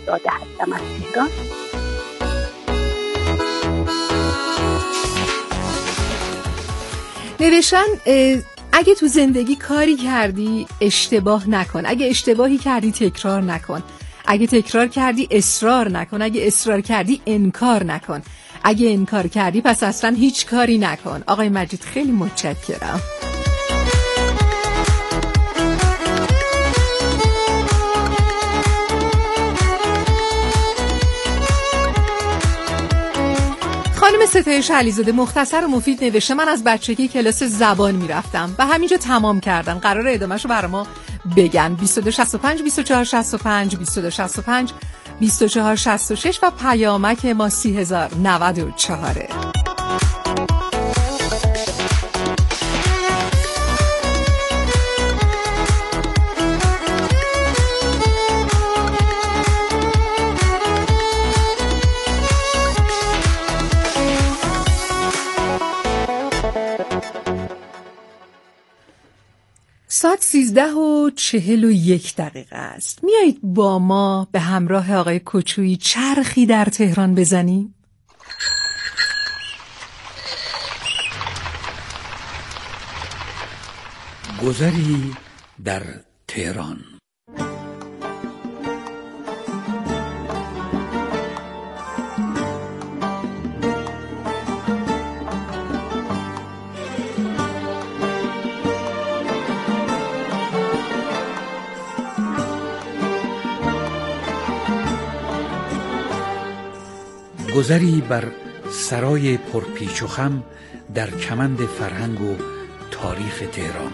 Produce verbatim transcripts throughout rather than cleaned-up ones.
شاهزاده هستم از تهران. نوشتن اگه تو زندگی کاری کردی اشتباه نکن، اگه اشتباهی کردی تکرار نکن، اگه تکرار کردی اصرار نکن، اگه اصرار کردی انکار نکن، اگه انکار کردی پس اصلا هیچ کاری نکن. آقای مجید خیلی متشکرم. خانم ستایش علیزاده مختصر و مفید نوشته من از بچگی کلاس زبان میرفتم و همینجا تمام کردم. قراره ادامهشو برای ما بگن. بیست و دو شصت و پنج بیست و چهار شصت و پنج بیست و دو شصت و پنج بیست و چهار شصت و شش و پیامک ما سی هزار و نود و چهار. ساعت سیزده و چهل و یک دقیقه است. میایید با ما به همراه آقای کوچویی چرخی در تهران بزنیم؟ گذری در تهران. گذری بر سرای پرپیچ و خم در کمند فرهنگ و تاریخ تهران.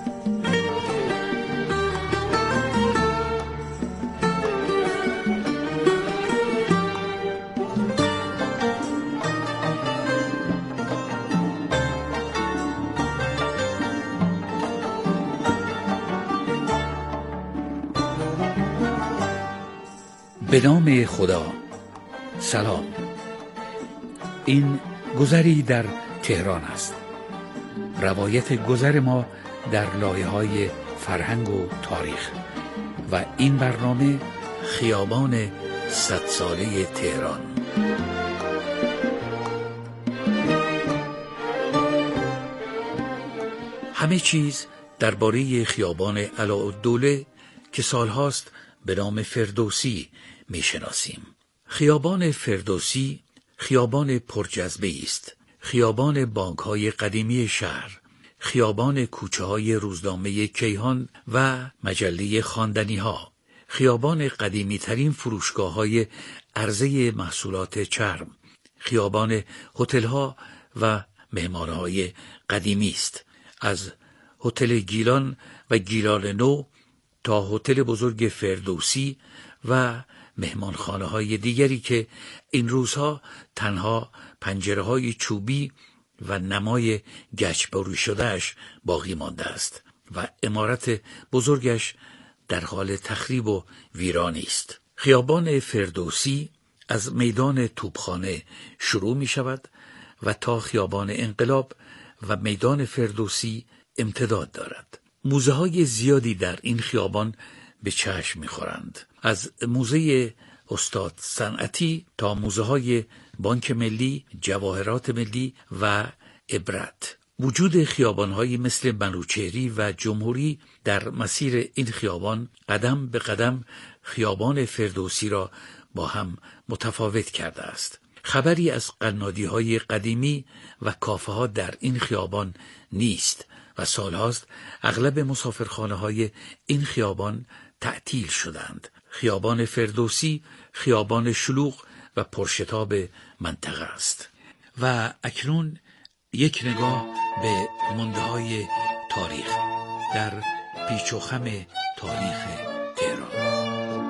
به نام خدا. سلام. این گذری در تهران است. روایت گذر ما در لایه‌های فرهنگ و تاریخ و این برنامه خیابان صد ساله تهران. همه چیز درباره خیابان علاءالدوله که سالهاست به نام فردوسی میشناسیم. خیابان فردوسی خیابان پرجذبه است. خیابان بانک‌های قدیمی شهر، خیابان کوچه‌های روزنامه کیهان و مجله خواندنی‌ها، خیابان قدیمی‌ترین فروشگاه‌های عرضه محصولات چرم، خیابان هتل‌ها و مهمانه‌های قدیمی است. از هتل گیلان و گیلان نو تا هتل بزرگ فردوسی و مهمانخانه‌های دیگری که این روزها تنها پنجره‌های چوبی و نمای گچ‌بری شده‌اش باقی مانده است و عمارت بزرگش در حال تخریب و ویرانی است. خیابان فردوسی از میدان توپخانه شروع می شود و تا خیابان انقلاب و میدان فردوسی امتداد دارد. موزه های زیادی در این خیابان به چشم می خورند. از موزه استاد صنعتی تا موزه های بانک ملی، جواهرات ملی و عبرت. وجود خیابان‌های مثل منوچهری و جمهوری در مسیر این خیابان قدم به قدم خیابان فردوسی را با هم متفاوت کرده است. خبری از قنادی‌های قدیمی و کافه‌ها در این خیابان نیست و سالهاست اغلب مسافرخانه‌های این خیابان تعطیل شدند. خیابان فردوسی خیابان شلوغ و پرشتاب منطقه است. و اکنون یک نگاه به مانده‌های تاریخ در پیچ و خم تاریخ تهران.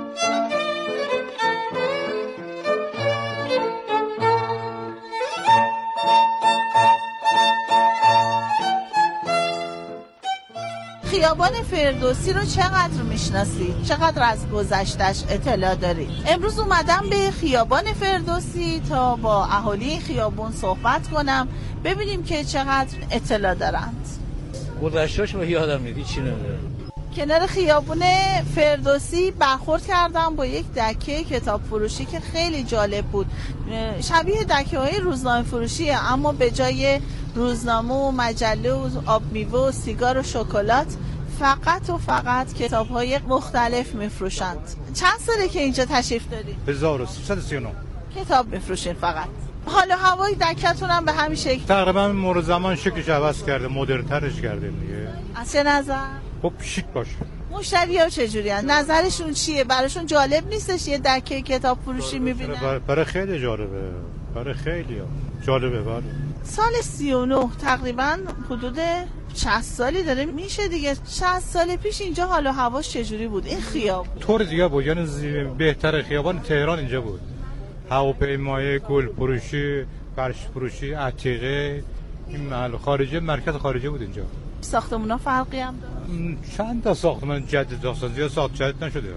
خیابان فردوسی رو چقدر میشناسید؟ چقدر از گذشتش اطلاع دارید؟ امروز اومدم به خیابان فردوسی تا با اهالی خیابون صحبت کنم، ببینیم که چقدر اطلاع دارند. گذشته‌اش رو یادم نیست، چی نداره. کنار خیابون فردوسی برخورد کردم با یک دکه کتاب فروشی که خیلی جالب بود. شبیه دکه های روزنامه فروشیه، اما به جای روزنامه و مجله و آب میوه و سیگار و شکلات فقط و فقط کتاب های مختلف میفروشند. چند ساله که اینجا تشریف دارید؟ هزار و سیصد و سی و نه. کتاب میفروشین فقط؟ حالا هوای دکتون هم به همین شکل؟ تقریبا مر زمان شکلش عوض کرده، مدرن‌ترش کرده دیگه. از چه نظر؟ خب شیک باشه. مشتری‌ها چجوری هستن؟ نظرشون چیه؟ براشون جالب نیستش یه دکه کتاب فروشی می‌بینن؟ برای خیلی جالبه. برای خیلی‌ها جالبه. برای سال سی و نه تقریبا حدود شصت سالی داره میشه دیگه. شصت سال پیش اینجا حالا هواش چجوری بود این خیابون؟ طور دیگه بود، یعنی بهتر خیابان تهران اینجا بود. هواپیمای گل فروشی، فرش فروشی، عتیقه، این محل خارجی، مرکز خارجی بود اینجا. ساختمونا فرقی هم داره؟ چند تا ساختمان جدید ساختن، زیاد ساخت جدید نشده.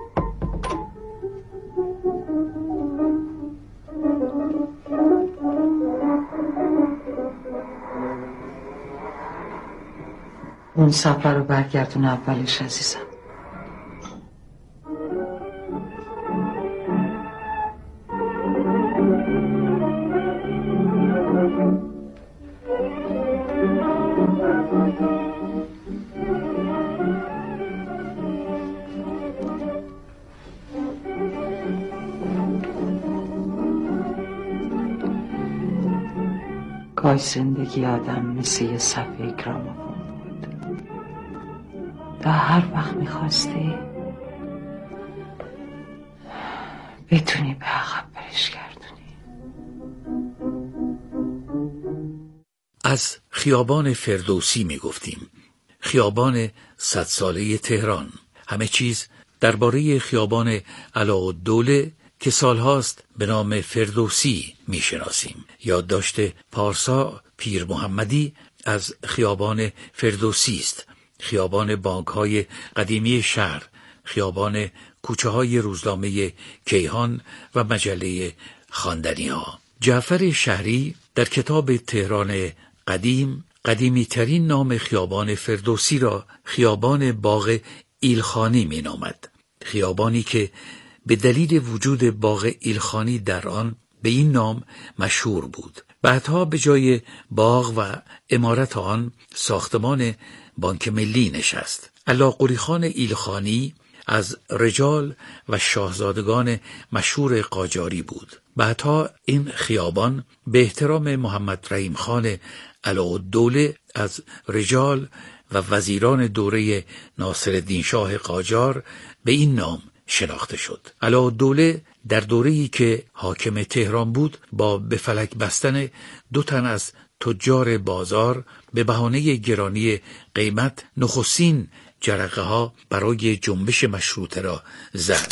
اون سفر رو برگردون اولش عزیزم. گاهی زندگی آدم مثل یه صفحه گرامافون بود. تا هر وقت میخواستی بتونی به عقب برش گردونی. از خیابان فردوسی میگفتیم، خیابان صد ساله تهران. همه چیز درباره خیابان علاءالدوله که سالهاست به نام فردوسی میشناسیم. یادداشت پارسا پیر محمدی از خیابان فردوسی است. خیابان بانک‌های قدیمی شهر، خیابان کوچه‌های روزنامه کیهان و مجله خواندنی‌ها. جعفر شهری در کتاب تهران قدیم قدیمی ترین نام خیابان فردوسی را خیابان باغ ایلخانی می نامد. خیابانی که به دلیل وجود باغ ایلخانی در آن به این نام مشهور بود. بعدها به جای باغ و عمارت آن ساختمان بانک ملی نشست. علاقوری خان ایلخانی از رجال و شاهزادگان مشهور قاجاری بود. بعدها این خیابان به احترام محمد رحیم خان علاءالدوله از رجال و وزیران دوره ناصرالدین شاه قاجار به این نام شناخته شد. علاءالدوله در دوره‌ای که حاکم تهران بود با به فلک بستن دو تن از تجار بازار به بهانه گرانی قیمت نخستین جرقه ها برای جنبش مشروطه را زد.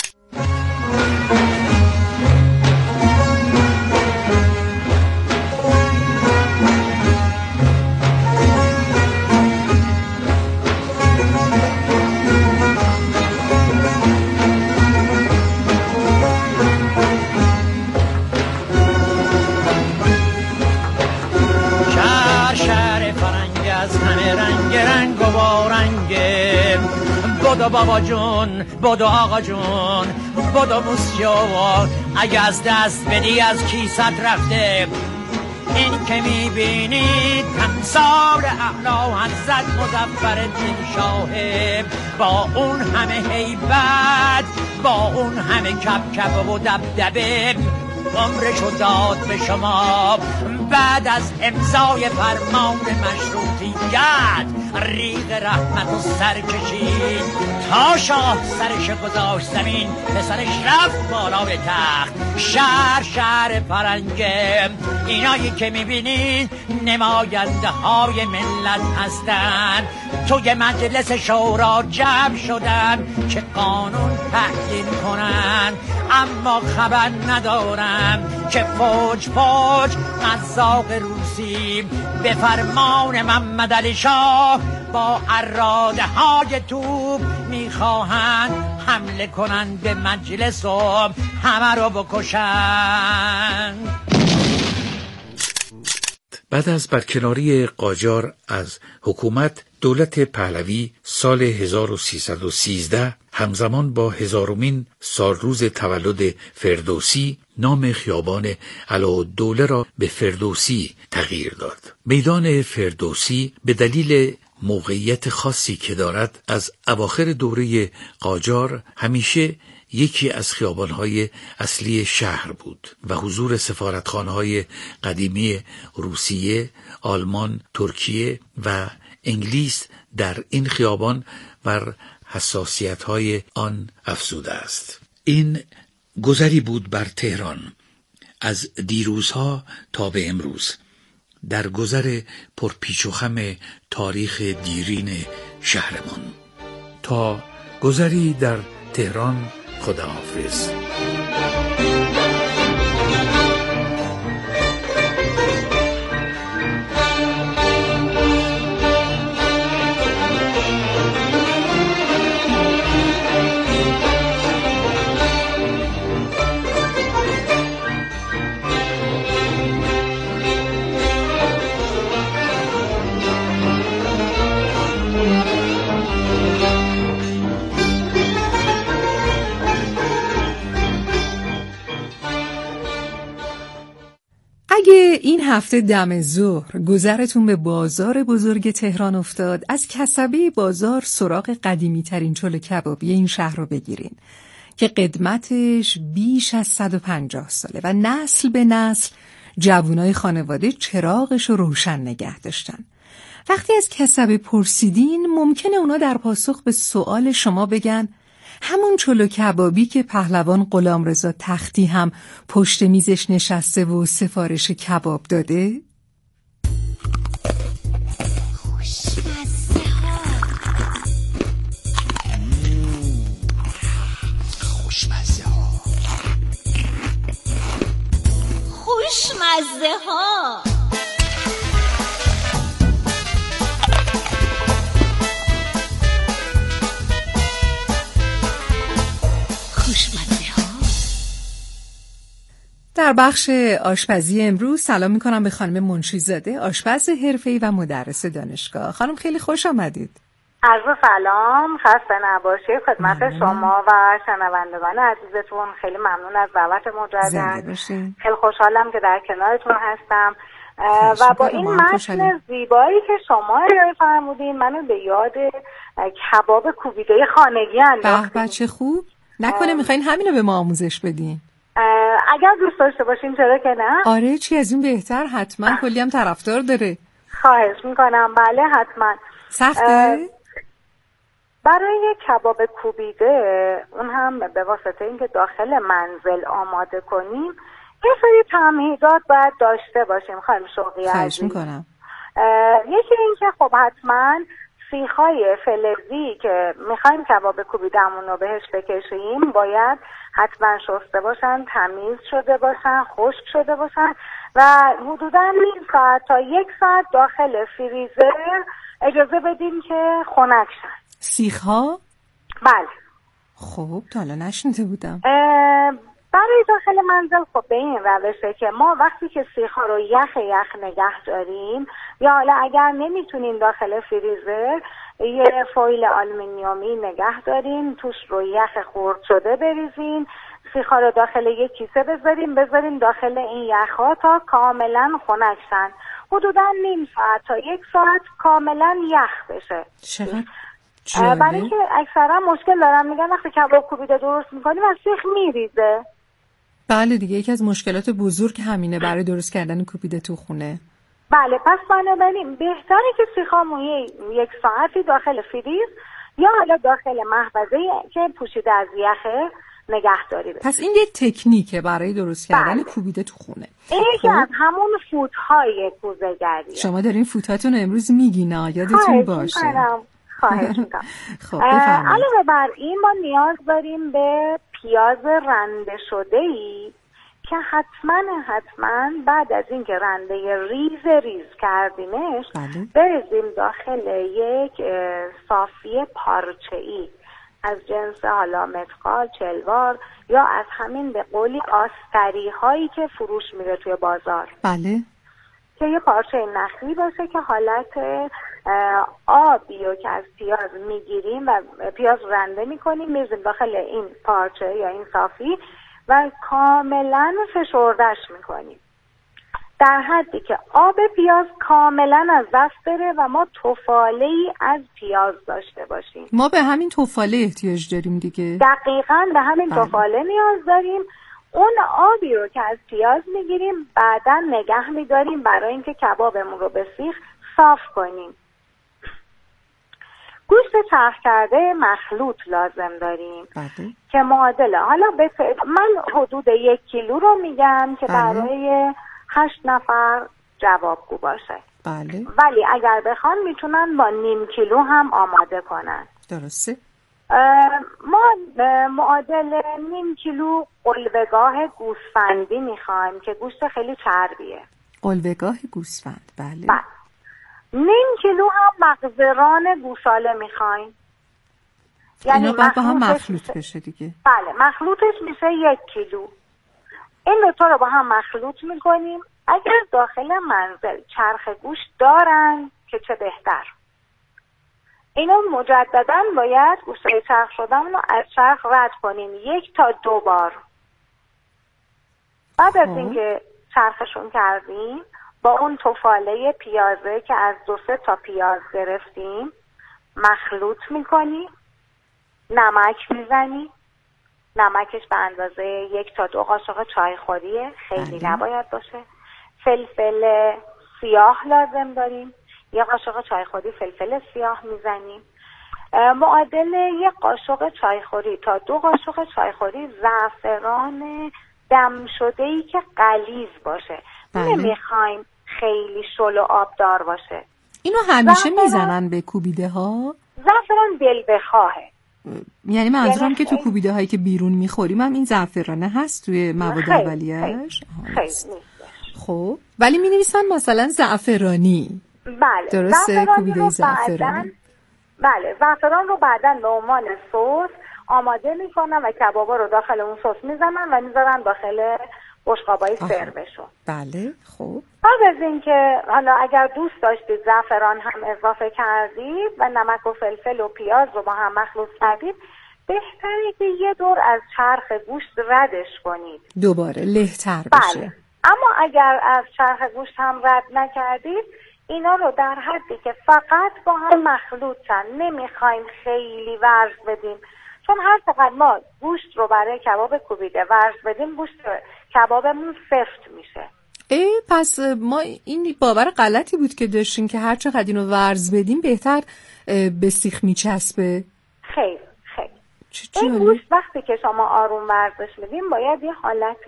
بودو بابا جون، بودو آقا جون، بودو موسیو، اگه از دست بدی از کیست رفته. این که میبینید تمثال اعلی حضرت مظفرالدین شاه، با اون همه هیبت، با اون همه کپ کپ و دبدبه عمرشو داد به شما. بعد از امضای فرمان مشروطیت ریق رحمت و سر کشید تا شاه سرش گذاشت زمین، پسرش رفت بالا به تخت. شهر شهر فرنگه، اینایی که میبینید نماینده های ملت هستن. توی مجلس شورا جمع شدن که قانون تعیین کنن، اما خبر ندارم که فوج فوج قزاق روسی به فرمان محمد علی شاه با اراده های توپ میخواهند حمله کنند به مجلس و همه رو بکشند. بعد از برکناری قاجار از حکومت، دولت پهلوی سال هزار و سیصد و سیزده همزمان با هزارمین سالروز تولد فردوسی نام خیابان علاءالدوله را به فردوسی تغییر داد. میدان فردوسی به دلیل موقعیت خاصی که دارد از اواخر دوره قاجار همیشه یکی از خیابان‌های اصلی شهر بود و حضور سفارتخانه‌های قدیمی روسیه، آلمان، ترکیه و انگلیس در این خیابان بر حساسیت‌های آن افزوده است. این گذری بود بر تهران از دیروزها تا به امروز، در گذر پرپیچ و خم تاریخ دیرین شهرمان. تا گذری در تهران، خداحافظ. اگه این هفته دم ظهر گذرتون به بازار بزرگ تهران افتاد، از کسبه بازار سراغ قدیمی ترین چلو کبابی این شهر رو بگیرین که قدمتش بیش از صد و پنجاه ساله و نسل به نسل جوانای خانواده چراغش رو روشن نگه داشتن. وقتی از کسبه پرسیدین، ممکنه اونا در پاسخ به سوال شما بگن همون چلو کبابی که پهلوان غلامرضا تختی هم پشت میزش نشسته و سفارش کباب داده؟ خوشمزه ها خوشمزه ها خوشمزه ها در بخش آشپزی امروز سلام میکنم به خانم منشی‌زاده، آشپز حرفه‌ای و مدرس دانشگاه. خانم خیلی خوش آمدید. عرض سلام، خسته نباشید خدمت شما و شنوندگان عزیزتون. خیلی ممنون از دعوت مجدد. خیلی خوشحالم که در کنارتون هستم و با این متن زیبایی که شما ارائه فرمودین منو به یاد کباب کوبیده خانگی انداختید. به بچه خوب. نکنه میخواین همینو به ما آموزش بدین؟ اگر دوست داشته باشین چرا که نه؟ آره چی از این بهتر، حتما کلی هم طرفدار داره. خواهش میکنم. بله حتما. سخته؟ برای کباب کوبیده اون هم به واسطه اینکه داخل منزل آماده کنیم یه سری تمهیدات باید داشته باشیم. خواهیم شوقی عزیز. خواهش میکنم. یکی اینکه خب حتما سیخ‌های فلزی که میخوایم کباب کوبیده‌مون رو بهش بکشیم باید حتما شسته باشن، تمیز شده باشن، خشک شده باشن و حدوداً نیم ساعت تا یک ساعت داخل فریزر اجازه بدیم که خنک شن. سیخ‌ها؟ بله. خب تا حالا نشنیده بودم. برای داخل منزل خب به این روشه که ما وقتی که سیخ‌ها رو یخ یخ نگه داریم یا حالا اگر نمیتونین داخل فریزر یه فویل آلومینیومی نگه دارین، توش رو یخ خرد شده بریزین، سیخ‌ها رو داخل یک کیسه بذاریم بذاریم داخل این یخ‌ها تا کاملا خنک شن. حدوداً نیم ساعت تا یک ساعت کاملا یخ بشه. چقدر برای اینکه اکثرا مشکل دارم میگن وقتی کباب کوبیده درست میکنیم از سیخ میریزه. بله دیگه یکی از مشکلات بزرگ همینه برای درست کردن کوبیده تو خونه. بله پس بنابراین بهتره که سیخامون یک ساعتی داخل فریز یا حالا داخل محفظه که پوشیده از یخه نگه داری بشه. پس این یه تکنیکه برای درست کردن بله. کوبیده تو خونه. این یکی از همون فوت‌های کوزه‌گریه. شما دارین فوتاتون رو امروز میگین یادتون باشه. خواهش میکنم. خب بفرمایید. علاوه بر این ما نیاز داریم به پیاز رنده شده‌ای که حتما حتما بعد از اینکه رنده ریز ریز کردیمش بله. بریزیم داخل یک صافی پارچه‌ای از جنس حالا متقال، چلوار یا از همین به قولی آستری هایی که فروش میره توی بازار. بله. که یه پارچه نخی باشه که حالت آبی رو که از پیاز میگیریم و پیاز رنده میکنیم میذاریم داخل این پارچه یا این صافی و کاملا فشردش میکنیم در حدی که آب پیاز کاملا از دست بره و ما تفاله‌ای از پیاز داشته باشیم. ما به همین تفاله احتیاج داریم دیگه. دقیقاً به همین بله. تفاله نیاز داریم. اون آبی رو که از پیاز میگیریم بعدا نگه میداریم برای اینکه کبابمون رو به سیخ صاف کنیم. گوشت چرخ کرده مخلوط لازم داریم بله. که معادله حالا به من حدود یک کیلو رو میگم که بله. برای هشت نفر جوابگو باشه. بله. ولی اگر بخوان میتونن با نیم کیلو هم آماده کنن. درسته. ما معادل نیم کیلو قلوه‌گاه گوسفندی میخوایم که گوشت خیلی چربیه. قلوه‌گاه گوسفند بله. بله. نیم کیلو هم مغزران گوساله میخوایم. یعنی اینا باید با هم مخلوط بشه دیگه. بله مخلوطش میشه یک کیلو. این دوتا رو با هم مخلوط میکنیم. اگر داخل منزل چرخ گوشت دارن که چه بهتر. اینو مجددا باید گوشتای چرخ شدن رو از چرخ رد کنیم یک تا دو بار. بعد از اینکه چرخشون کردیم با اون تفاله پیازه که از دو سه تا پیاز گرفتیم مخلوط میکنیم. نمک میزنیم. نمکش به اندازه یک تا دو قاشق چایخوریه، خیلی بله. نباید باشه. فلفل سیاه لازم داریم، یک قاشق چایخوری فلفل سیاه میزنیم. معادل یک قاشق چایخوری تا دو قاشق چایخوری زعفران دم شده ای که غلیظ باشه. بله. نمیخوایم خیلی شل و آبدار باشه. اینو همیشه میزنن به کوبیده ها؟ زعفران دل بخواهه. یعنی منظورم که تو کوبیده هایی که بیرون میخوریم هم این زعفرانه هست توی مواد اولیه‌اش. خیلی خب ولی مینویسن مثلا زعفرانی. بله. درسته کوبیده زعفرانی. بله زعفران رو بعداً به عنوان سس آماده میکنن و کبابا رو داخل اون سس میزنن و میذارن داخل بشقابای سروشون. بله خب بعد از اینکه حالا اگر دوست داشتید زعفران هم اضافه کردید و نمک و فلفل و پیاز رو با هم مخلوط کردید بهتره که یه دور از چرخ گوشت ردش کنید دوباره لهتر بشه. بله. اما اگر از چرخ گوشت هم رد نکردید اینا رو در حدی که فقط با هم مخلوطن نمیخوایم خیلی ورز بدیم چون هر چقدر ما گوشت رو برای کباب کوبیده ورز بدیم گوشت کبابمون سفت میشه. ای پس ما این باور غلطی بود که داشتیم که هر چقدر اینو ورز بدیم بهتر به سیخ میچسبه. خیلی خیلی این گوشت وقتی که شما آروم ورزش میدیم باید یه حالت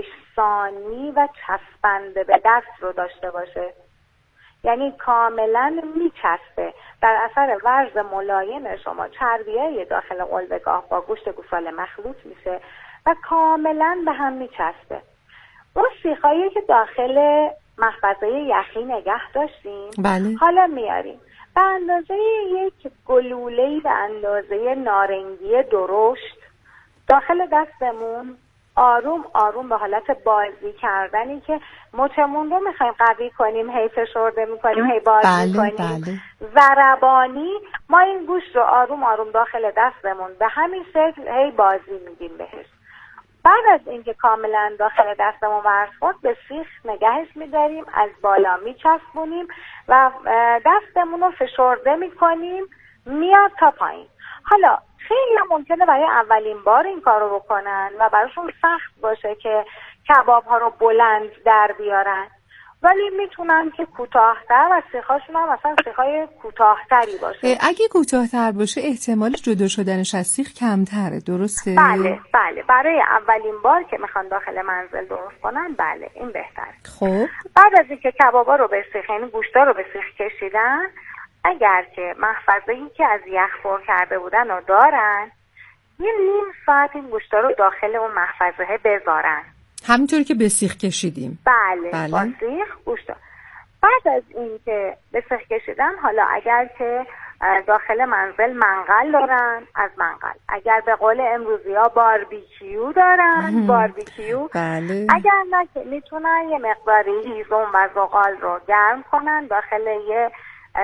کشسانی و چسبنده به دست رو داشته باشه. یعنی کاملا میچسبه. در اثر ورز ملایم شما چربیای داخل قلوه‌گاه با گوشت گوساله مخلوط میشه و کاملا به هم میچسبه. اون سیخایی که داخل محفظه یخی نگه داشتیم بله. حالا میاریم به اندازه یک گلوله‌ای به اندازه نارنگی درشت داخل دستمون آروم آروم به حالت بازی کردنی که مچمون رو میخوایم قوی کنیم هی فشرده میکنیم هی بازی بله، کنیم بله. ضربانی ما این گوشت رو آروم آروم داخل دستمون به همین شکل هی بازی میدیم بهش. بعد از اینکه کاملا داخل دستمون ورز خورد به سیخ نگهش میداریم از بالا میچسبونیم و دستمون رو فشرده میکنیم میاد تا پایین. حالا خیلی ممکنه برای اولین بار این کار رو بکنن و براشون سخت باشه که کباب ها رو بلند در بیارن ولی میتونن که کوتاه‌تر و سیخاشون هم مثلا سیخای کوتاه‌تری باشه. اگه کوتاه‌تر باشه احتمال جدا شدنش از سیخ کمتره درسته؟ بله بله برای اولین بار که میخوان داخل منزل درست کنن بله این بهتره. خب بعد از اینکه کبابا رو به سیخ یعنی گوشتا رو به سیخ کشیدن اگر که محفظه‌ای که از یخ پر کرده بودن رو دارن یه نیم ساعت این گوشتا رو داخل اون محفظه بذارن همینطوری که به سیخ کشیدیم. بله, بله. با سیخ گوشتا. بعد از این که به سیخ کشیدن حالا اگر که داخل منزل منقل دارن، از منقل. اگر به قول امروزی ها باربیکیو دارن، باربیکیو. بله. اگر نه که میتونن یه مقداری هیزم و زغال رو گرم کنن، داخل یه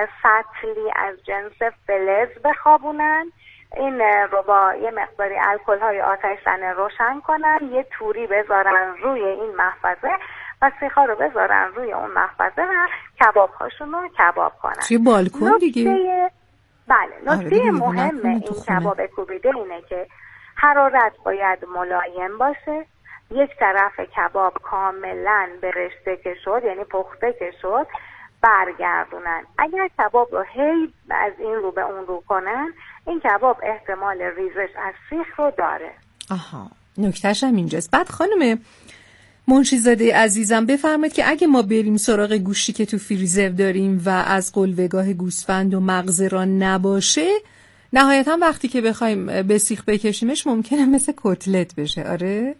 سطلی از جنس فلز بخوابونن، این رو با یه مقداری الکل های آتش زنه روشن کنن، یه توری بذارن روی این محفظه و سیخ‌ها رو بذارن روی اون محفظه و کباب هاشون رو کباب کنن. توی بالکن دیگه؟ بله. نکته مهم این کباب کوبیده اینه که حرارت باید ملایم باشه، یک طرف کباب کاملا به رشته که شد، یعنی پخته که شد، برگردونن. اگر کباب رو هی از این رو به اون رو کنن، این کباب احتمال ریزش از سیخ رو داره. آها، نکتهش هم اینجاست. بعد خانم منشی‌زاده عزیزم بفرمایید که اگه ما بریم سراغ گوشتی که تو فریزر داریم و از قلوه‌گاه گوسفند و مغز را نباشه، نهایتا وقتی که بخوایم به سیخ بکشیمش ممکنه مثل کتلت بشه. آره؟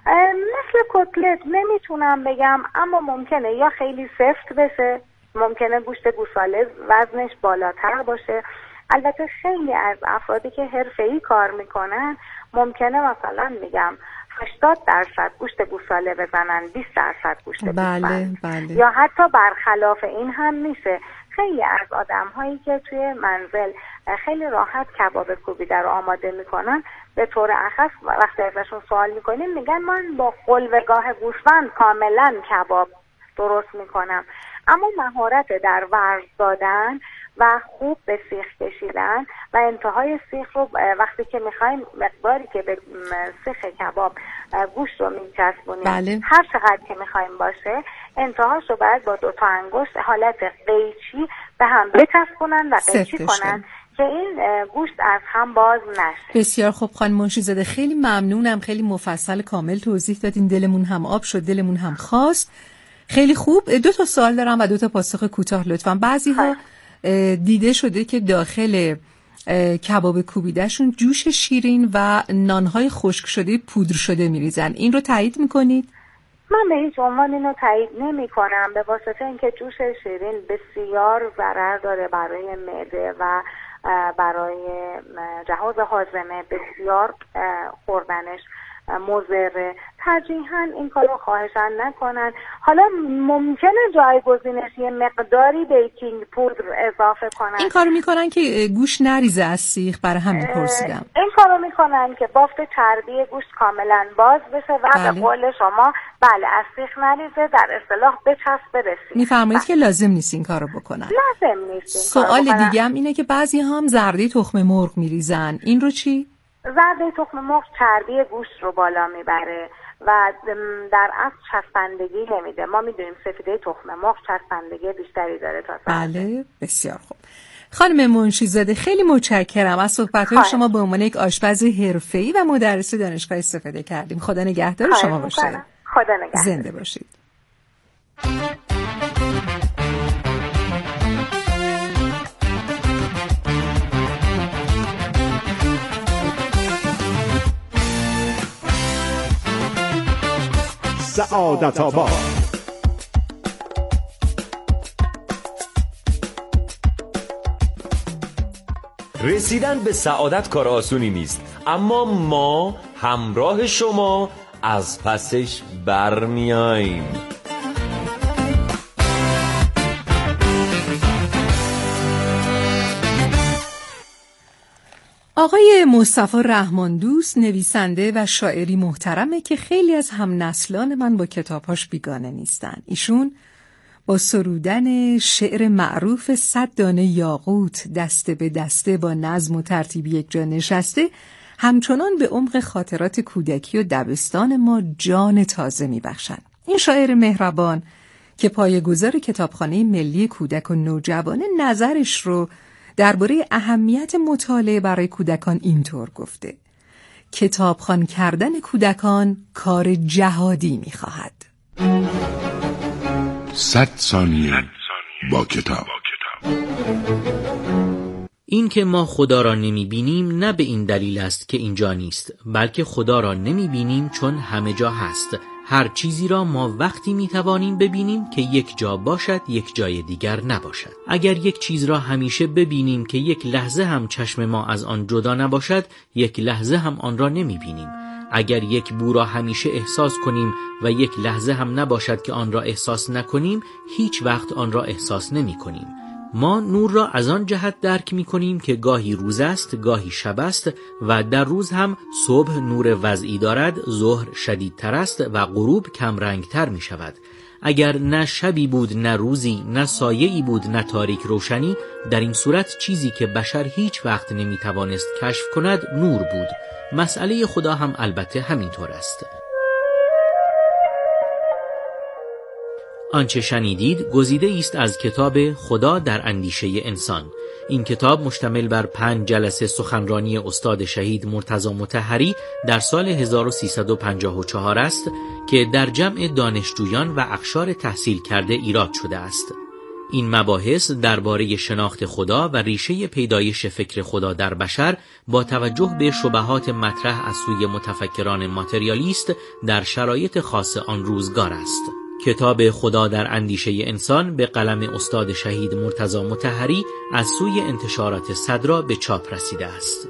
مثل کتلت نمیتونم بگم، اما ممکنه یا خیلی سفت بشه، ممکنه گوشت گوساله وزنش بالاتر باشه. البته خیلی از افرادی که حرفه‌ای کار میکنن ممکنه مثلا میگم هشتاد درصد گوشت گوساله بزنن، بیست درصد گوشت بله، گوسفند. بله. یا حتی برخلاف این هم میشه. خیلی از آدم هایی که توی منزل خیلی راحت کباب کوبیده رو آماده میکنن، به طور اخص وقتی ازشون سوال میکنیم میگن من با قلوه‌گاه گوسفند کاملا کباب درست میکنم. اما مهارت در ورز دادن و خوب به سیخ کشیدن و انتهای سیخ رو وقتی که میخوایم مقداری که به سیخ کباب گوشت رو میچسبونیم، بله. هر چقدر که میخوایم باشه، انتهاش رو باید با دو تا انگشت حالت قیچی به هم بچسبونن و قیچی کنن که این گوشت از هم باز نشه. بسیار خوب خانم منشی‌زاده، خیلی ممنونم، خیلی مفصل کامل توضیح دادین، دلمون هم آب شد، دلمون هم خواست. خیلی خوب. دو تا سوال دارم و دو تا پاسخ کوتاه لطفاً. بعضی ها دیده شده که داخل کباب کوبیدهشون جوش شیرین و نانهای خشک شده پودر شده میریزن، این رو تایید میکنید؟ من به هیچ عنوان اینو تایید نمی کنم، به واسطه اینکه جوش شیرین بسیار ضرر داره برای معده و برای جهاز هاضمه، بسیار خوردنش مضره. ترجیحاً این کارو خواهشاً نکنن. حالا ممکنه جایگزینش یه مقداری بیکینگ پودر اضافه کنن. این کارو میکنن که گوشت نریزه از سیخ، برای همین پرسیدم. این کارو میکنن که بافت چربی گوشت کاملا باز بشه و بله. به قول شما بله از سیخ نریزه، در اصطلاح بچسبه به سیخ. میفرمایید که لازم نیست این کارو بکنن. لازم نیست. سوال دیگه هم اینه که بعضی هم زرده تخم مرغ میریزن، این رو چی؟ زرده تخم مرغ چربی گوشت رو بالا میبره و در اصل چسبندگی نمیده. ما میدونیم سفیده تخم مرغ چسبندگی بیشتری داره تا زرده. بله، بسیار خوب. خانم منشی‌زاده خیلی متشکرم از صحبت‌های شما به عنوان یک آشپز حرفه‌ای و مدرس دانشگاه استفاده کردیم. خدا نگهدار شما باشه. خدا نگهدار. زنده باشید. سعادت آباد. رسیدن به سعادت کار آسونی نیست، اما ما همراه شما از پسش برمیاییم. آقای مصطفی رحمان دوست نویسنده و شاعری محترمه که خیلی از هم نسلان من با کتابهاش بیگانه نیستن. ایشون با سرودن شعر معروف صد دانه یاقوت دسته به دسته با نظم و ترتیب یک جا نشسته، همچنان به عمق خاطرات کودکی و دبستان ما جان تازه میبخشن. این شاعر مهربان که پایه‌گذار کتابخانه ملی کودک و نوجوان، نظرش رو درباره اهمیت مطالعه برای کودکان اینطور گفته: کتابخوان کردن کودکان کار جهادی می‌خواهد. صد ثانیه با کتاب. این که ما خدا را نمی‌بینیم نه به این دلیل است که اینجا نیست، بلکه خدا را نمی‌بینیم چون همه جا هست. هر چیزی را ما وقتی میتوانیم ببینیم که یک جا باشد یک جای دیگر نباشد. اگر یک چیز را همیشه ببینیم که یک لحظه هم چشم ما از آن جدا نباشد، یک لحظه هم آن را نمیبینیم. اگر یک بو را همیشه احساس کنیم و یک لحظه هم نباشد که آن را احساس نکنیم، هیچ وقت آن را احساس نمی کنیم. ما نور را از آن جهت درک می کنیم که گاهی روز است، گاهی شب است و در روز هم صبح نور وضعی دارد، ظهر شدیدتر است و غروب کم رنگتر می شود. اگر نه شبی بود نه روزی، نه سایه‌ای بود نه تاریک روشنی، در این صورت چیزی که بشر هیچ وقت نمی توانست کشف کند نور بود. مسئله خدا هم البته همینطور است. آنچه شنیدید گزیده است از کتاب خدا در اندیشه انسان. این کتاب مشتمل بر پنج جلسه سخنرانی استاد شهید مرتضی مطهری در سال هزار و سیصد و پنجاه و چهار است که در جمع دانشجویان و اقشار تحصیل کرده ایراد شده است. این مباحث درباره شناخت خدا و ریشه پیدایش فکر خدا در بشر با توجه به شبهات مطرح از سوی متفکران ماتریالیست در شرایط خاص آن روزگار است. کتاب خدا در اندیشه انسان به قلم استاد شهید مرتضی مطهری از سوی انتشارات صدرا به چاپ رسیده است.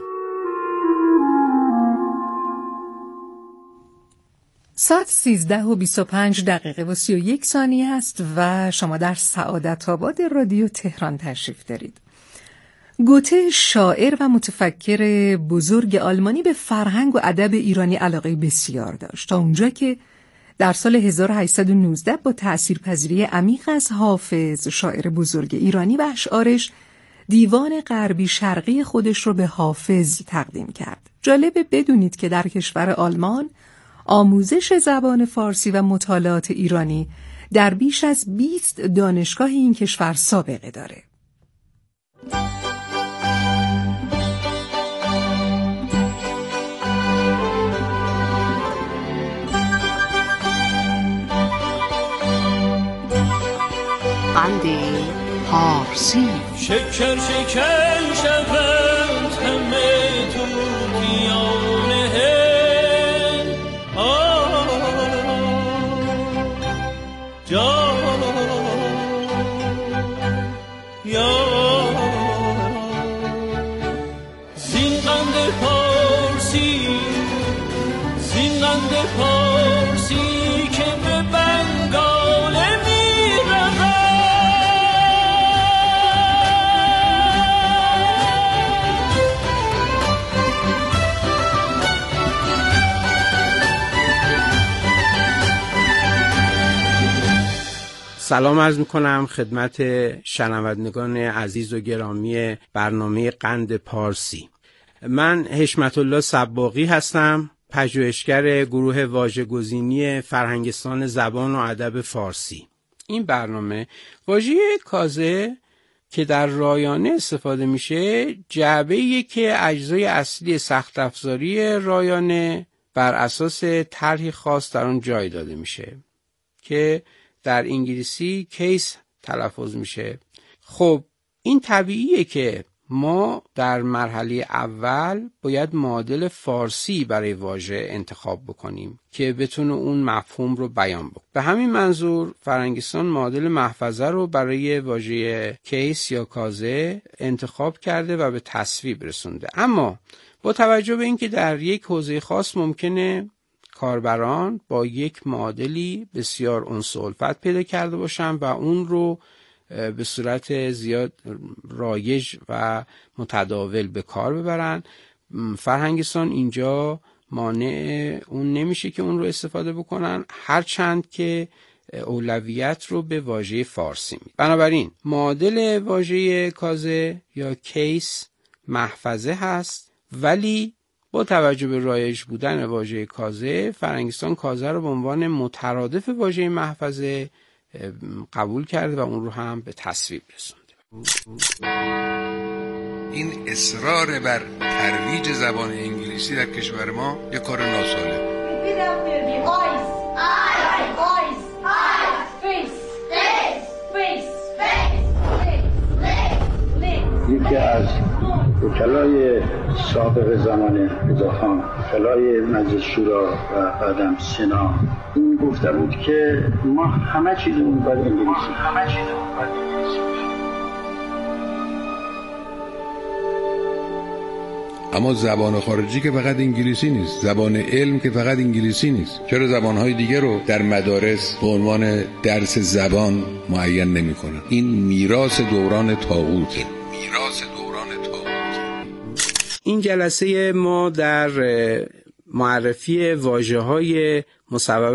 ساعت سیزده و بیست و پنج دقیقه و سی و یک ثانیه است و شما در سعادت آباد رادیو تهران تشریف دارید. گوته شاعر و متفکر بزرگ آلمانی به فرهنگ و ادب ایرانی علاقه بسیار داشت، تا اونجا که در سال هزار و هشتصد و نوزده با تأثیرپذیری عمیق از حافظ، شاعر بزرگ ایرانی، و اشعارش دیوان غربی شرقی خودش رو به حافظ تقدیم کرد. جالبه بدونید که در کشور آلمان آموزش زبان فارسی و مطالعات ایرانی در بیش از بیست دانشگاه این کشور سابقه داره. قند پارسی. شکر شکر شود همه توتیانه جا یا زین قند پارسی، زین قند پارسی که به بنگاله می رود. سلام عرض میکنم خدمت شنوندگان عزیز و گرامی برنامه قند پارسی. من حشمت الله صباغی هستم، پژوهشگر گروه واژه‌گزینی فرهنگستان زبان و ادب فارسی. این برنامه واژه کازه که در رایانه استفاده میشه جعبه‌ایه که اجزای اصلی سخت افزاری رایانه بر اساس طرحی خاص در اون جای داده میشه که در انگلیسی کیس تلفظ میشه. خب این طبیعیه که ما در مرحله اول باید معادل فارسی برای واژه انتخاب بکنیم که بتونه اون مفهوم رو بیان بکنه. به همین منظور فرهنگستان معادل محفظه رو برای واژه کیس یا کازه انتخاب کرده و به تصویب رسونده. اما با توجه به اینکه در یک حوزه خاص ممکنه کاربران با یک معادلی بسیار انس‌الفت پیدا کرده باشن و اون رو به صورت زیاد رایج و متداول به کار ببرن، فرهنگستان اینجا مانع اون نمیشه که اون رو استفاده بکنن، هرچند که اولویت رو به واژه فارسی میده. بنابراین معادل واژه کازه یا کیس محفظه هست، ولی با توجه به رایج بودن واژه کازه، فرهنگستان کازه رو به عنوان مترادف واژه محفظه قبول کرده و اون رو هم به تصویب رسونده. این اصرار بر ترویج زبان انگلیسی در کشور ما یک کار ناسالم. یکی از وکلای سابق زمان رضاخان خلای مجلس شورا و بعدم سنا این گفته بود که ما همه چیزمون باید انگلیسی همه چیزمون باید انگلیسی. اما زبان خارجی که فقط انگلیسی نیست، زبان علم که فقط انگلیسی نیست. چرا زبانهای دیگه رو در مدارس به عنوان درس زبان معین نمی‌کنن؟ این میراث دوران طاغوته. میراث دوران طاغوت. این جلسه ما در معرفی واژه‌های مصوب